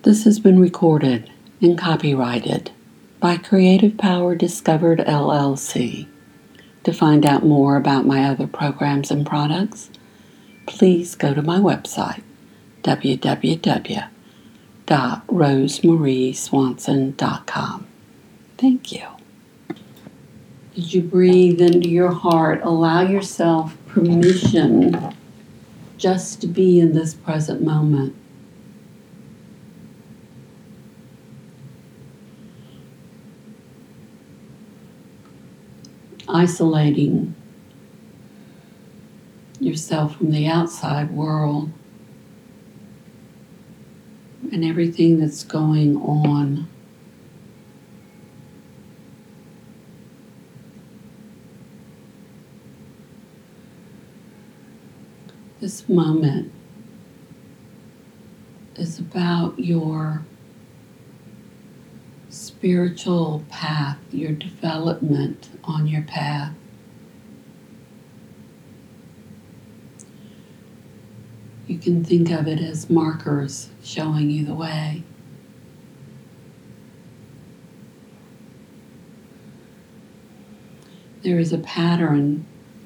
This has been recorded and copyrighted by Creative Power Discovered LLC. To find out more about my other programs and products, please go to my website, www.rosemarieswanson.com. Thank you. As you breathe into your heart, allow yourself permission just to be in this present moment. Isolating yourself from the outside world and everything that's going on. This moment is about your spiritual path, your development on your path. You can think of it as markers showing you the way. There is a pattern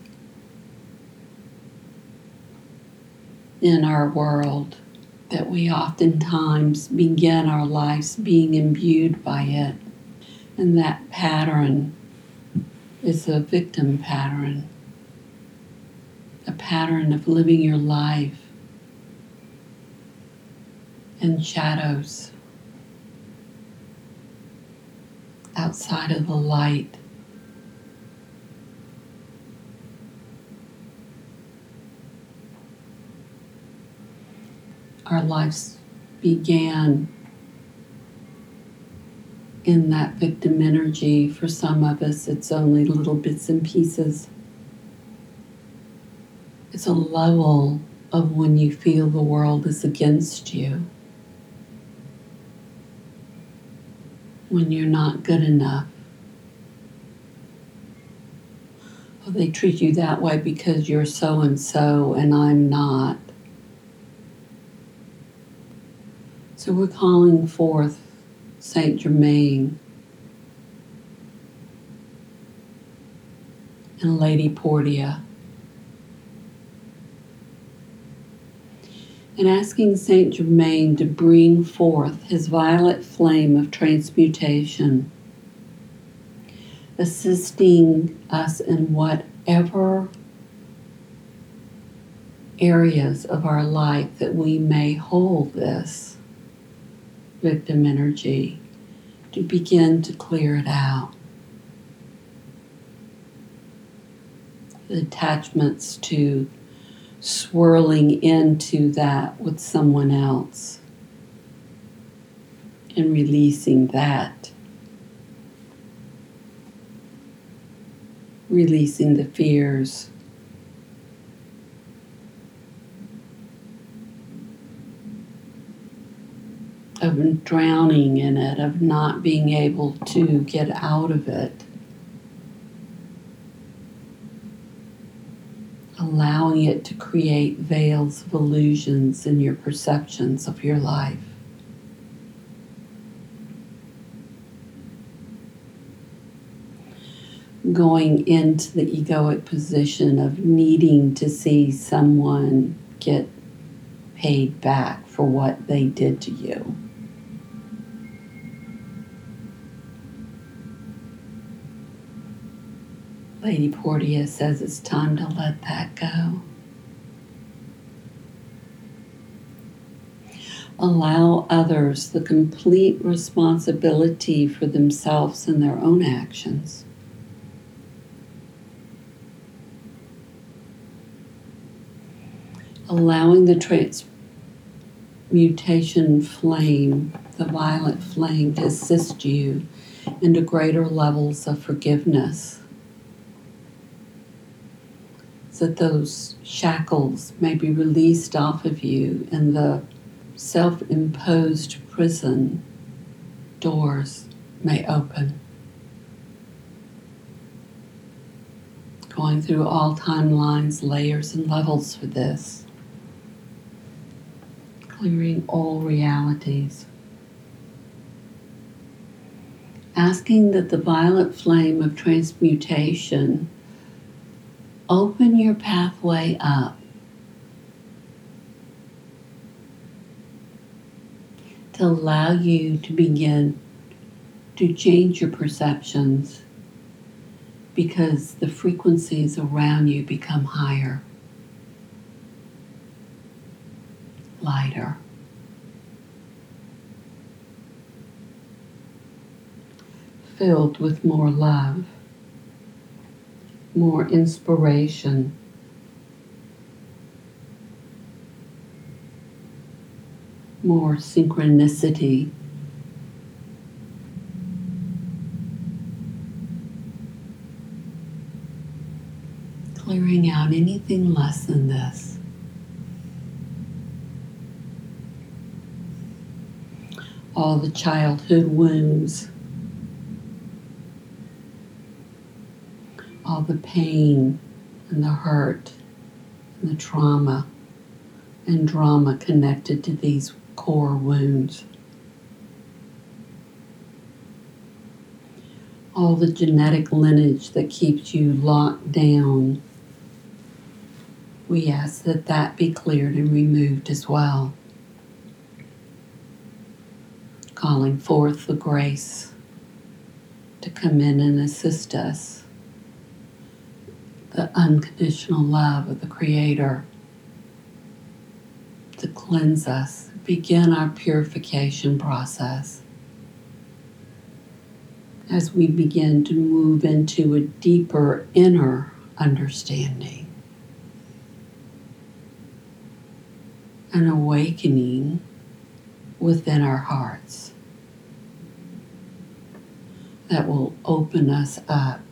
in our world that we oftentimes begin our lives being imbued by it. And that pattern is a victim pattern, a pattern of living your life in shadows, outside of the light. Our lives began in that victim energy. For some of us, it's only little bits and pieces. It's a level of when you feel the world is against you, when you're not good enough. Well, they treat you that way because you're so-and-so and I'm not. So we're calling forth Saint Germain and Lady Portia, and asking Saint Germain to bring forth his violet flame of transmutation, assisting us in whatever areas of our life that we may hold this victim energy, to begin to clear it out. The attachments to swirling into that with someone else and releasing that. Releasing the fears. Of drowning in it, of not being able to get out of it. Allowing it to create veils of illusions in your perceptions of your life. Going into the egoic position of needing to see someone get paid back for what they did to you. Lady Portia says it's time to let that go. Allow others the complete responsibility for themselves and their own actions. Allowing the transmutation flame, the violet flame, to assist you into greater levels of forgiveness, so that those shackles may be released off of you and the self-imposed prison doors may open. Going through all timelines, layers, and levels for this. Clearing all realities. asking that the violet flame of transmutation open your pathway up to allow you to begin to change your perceptions, because the frequencies around you become higher, lighter. Filled with more love, more inspiration, more synchronicity. Clearing out anything less than this. All the childhood wounds, all the pain and the hurt and the trauma and drama connected to these core wounds. All the genetic lineage that keeps you locked down. We ask that that be cleared and removed as well. Calling forth the grace to come in and assist us. The unconditional love of the Creator to cleanse us, begin our purification process as we begin to move into a deeper inner understanding, an awakening within our hearts that will open us up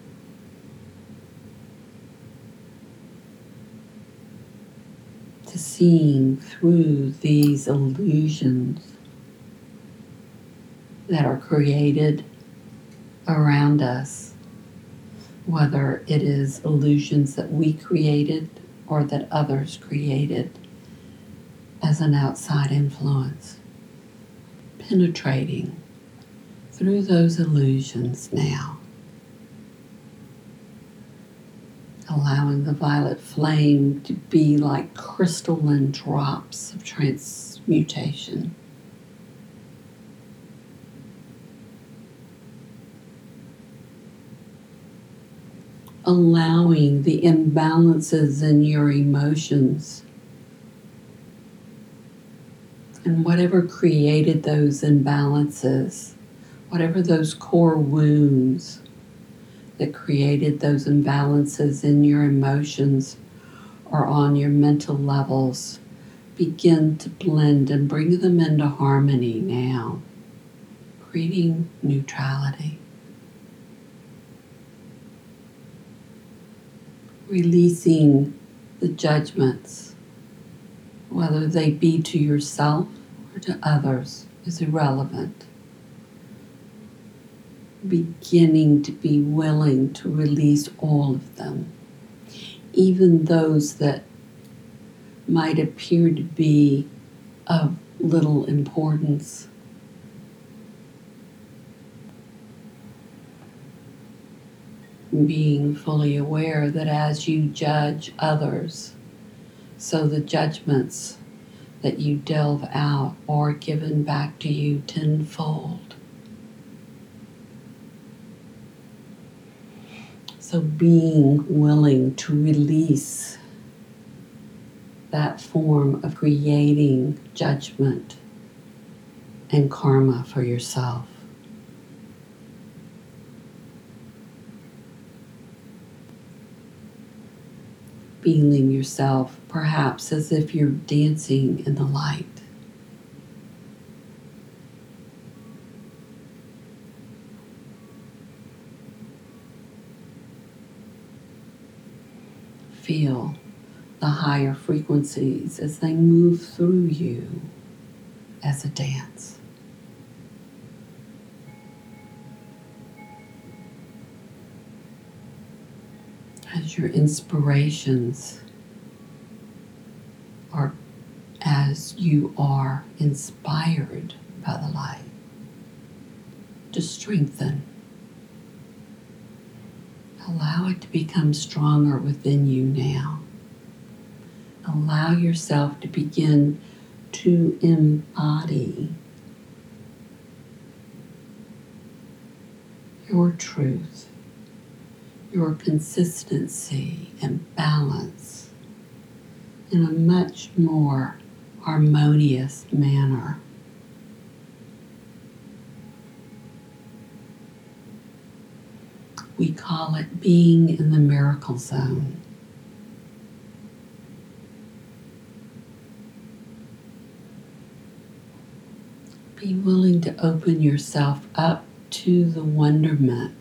to seeing through these illusions that are created around us, whether it is illusions that we created or that others created as an outside influence. Penetrating through those illusions now, allowing the violet flame to be like crystalline drops of transmutation. Allowing the imbalances in your emotions and whatever created those imbalances, whatever those core wounds that created those imbalances in your emotions or on your mental levels, begin to blend and bring them into harmony now, creating neutrality. Releasing the judgments, whether they be to yourself or to others, is irrelevant. Beginning to be willing to release all of them, even those that might appear to be of little importance. Being fully aware that as you judge others, so the judgments that you delve out are given back to you tenfold. So being willing to release that form of creating judgment and karma for yourself. Feeling yourself perhaps as if you're dancing in the light. Feel the higher frequencies as they move through you as a dance. As your inspirations are as you are inspired by the light, to strengthen Allow it to become stronger within you now. Allow yourself to begin to embody your truth, your consistency and balance in a much more harmonious manner. We call it being in the miracle zone. Be willing to open yourself up to the wonderment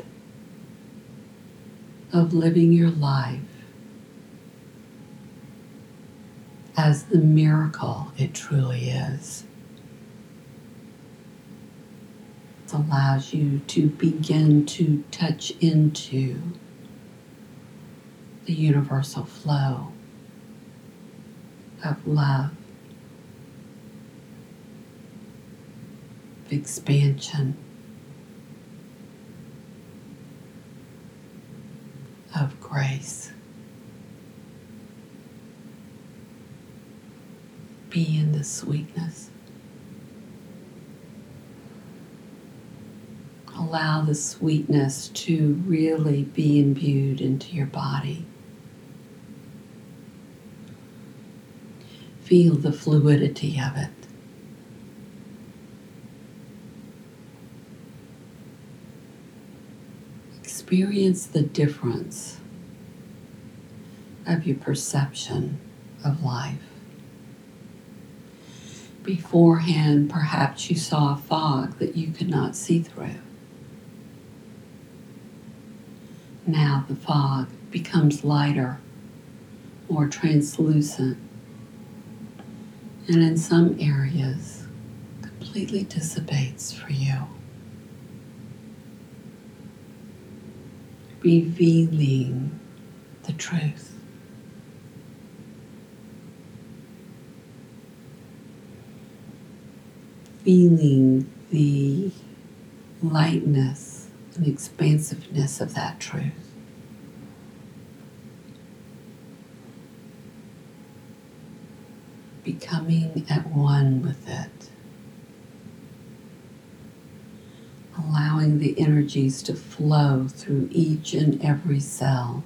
of living your life as the miracle it truly is. It allows you to begin to touch into the universal flow of love, of expansion, of grace. Be in the sweetness. Allow the sweetness to really be imbued into your body. Feel the fluidity of it. Experience the difference of your perception of life. Beforehand, perhaps you saw a fog that you could not see through. Now the fog becomes lighter, more translucent, and in some areas completely dissipates for you, revealing the truth. Feeling the lightness and expansiveness of that truth. Becoming at one with it. Allowing the energies to flow through each and every cell.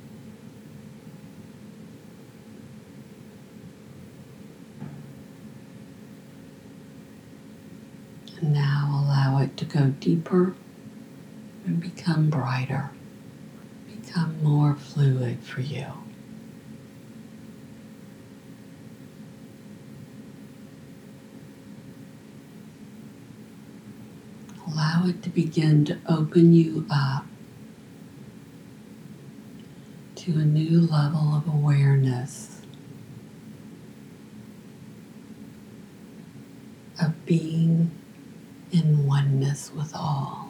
And now allow it to go deeper and become brighter, become more fluid for you. Allow it to begin to open you up to a new level of awareness, of being in oneness with all.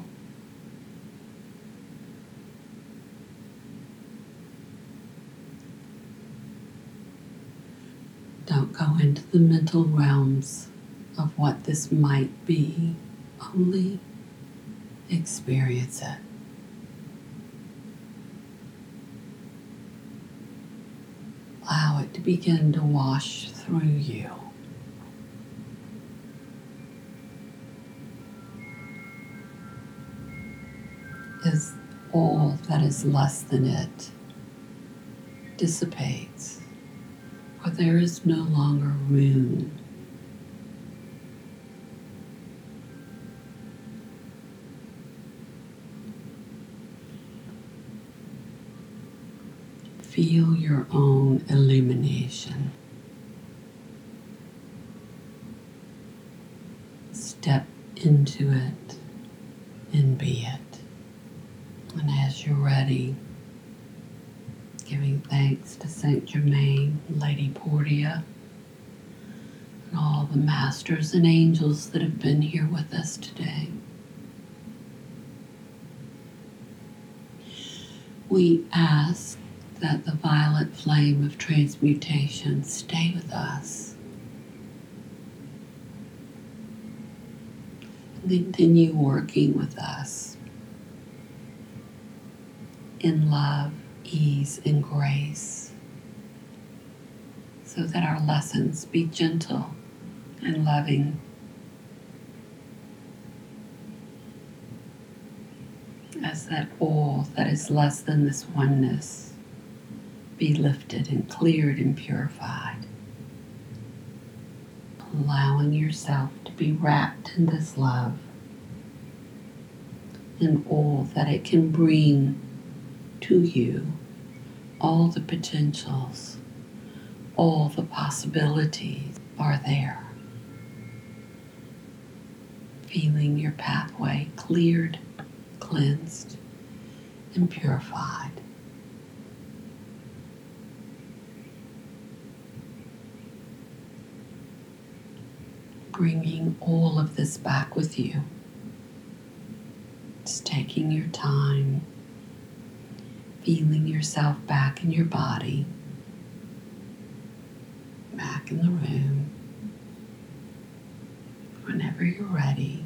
Don't go into the mental realms of what this might be. Only experience it. Allow it to begin to wash through you. As all that is less than it dissipates, for there is no longer room. Feel your own illumination. Step into it and be it. And as you're ready, giving thanks to Saint Germain, Lady Portia, and all the masters and angels that have been here with us today. We ask that the violet flame of transmutation stay with us and continue working with us in love, ease, and grace, so that our lessons be gentle and loving. As that all that is less than this oneness be lifted and cleared and purified. Allowing yourself to be wrapped in this love and all that it can bring to you, all the potentials, all the possibilities are there. Feeling your pathway cleared, cleansed, and purified. Bringing all of this back with you. Just taking your time, feeling yourself back in your body, back in the room. Whenever you're ready,